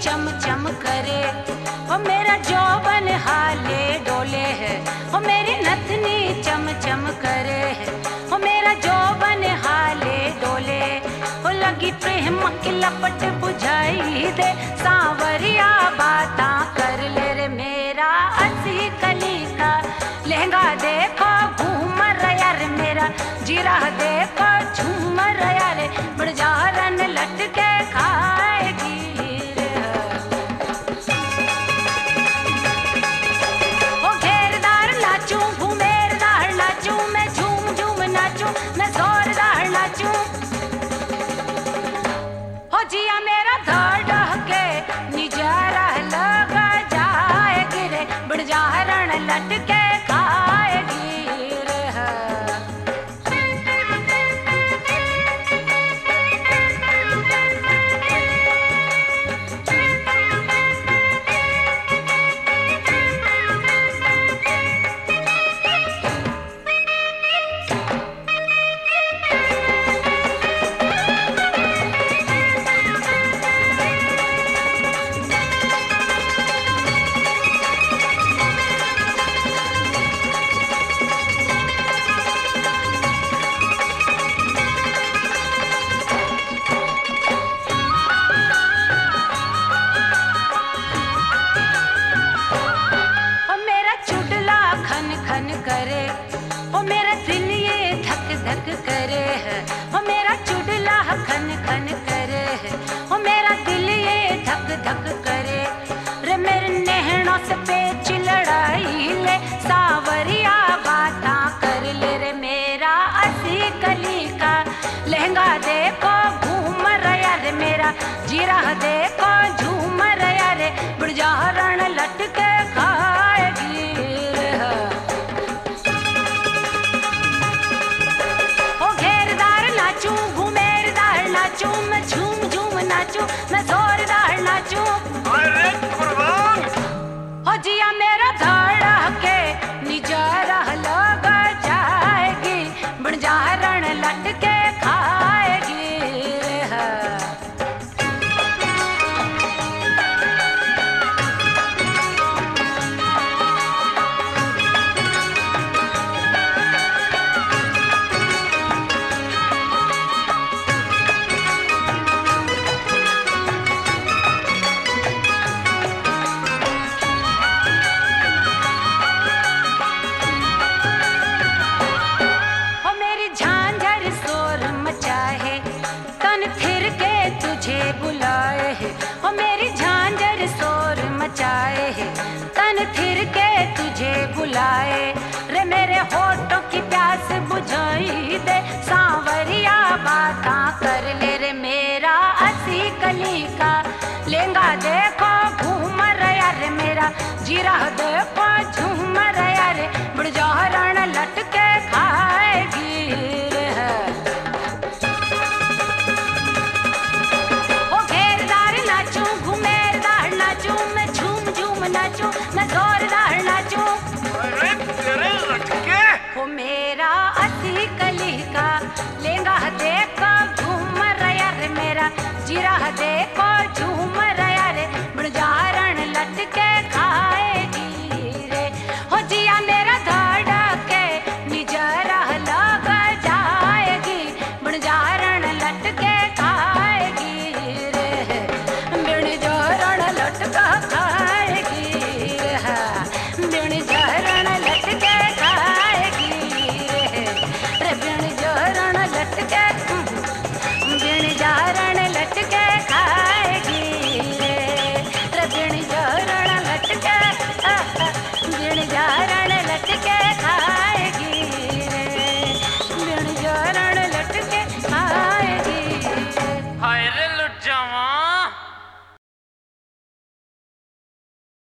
चम चम करे, वो मेरा जौबन हाले डोले है, वो मेरी नथनी चम चम करे है, वो मेरा जौबन हाले डोले। वो लगी प्रेम की लपट बुझाई दे, सांवरिया बाता कर ले रे मेरा असी कली का लहंगा देखो घूमर यार मेरा, जीरा देखो झूमर यार, बड़जारन लटके खाएगी। ओ घेरदार नाचूं घूमेरदार नाचूं, मैं झूम झूम नाचूं, मैं जोरदार नाचूं। हो जिया मेरा धड़ के निजारा लगा जाएगी रे, बड़जारन लटके करे, ओ मेरा दिल ये धक धक करे है, ओ मेरा चुड़ला खन खन करे है, ओ मेरा दिल ये धक धक करे रे, मेरे नैनों से पेच लड़ाई ले, सावरिया बाता कर ले रे मेरा असी कली का लहंगा देखो घूमर यार मेरा, जीरा देखो झूमर यार, बड़जारन लटके खाएगी। मैं झूम झूम नाचूं, मैं जोरदार नाचूं। अरे कुर्बान हो जिया मेरा धड़ के निजारा लगा जाएगी, बड़जारन लटके खाएगी। बुलाए है, ओ मेरी झांझर शोर मचाए है, तन थिर के तुझे बुलाए रे, मेरे होठों की प्यास बुझाई दे, सांवरिया बाता कर ले रे मेरा असी कली का लहंगा देखो घूमर यार मेरा, जीरा देखो झूमर यार, बड़जारन लटके खाएगी। मैं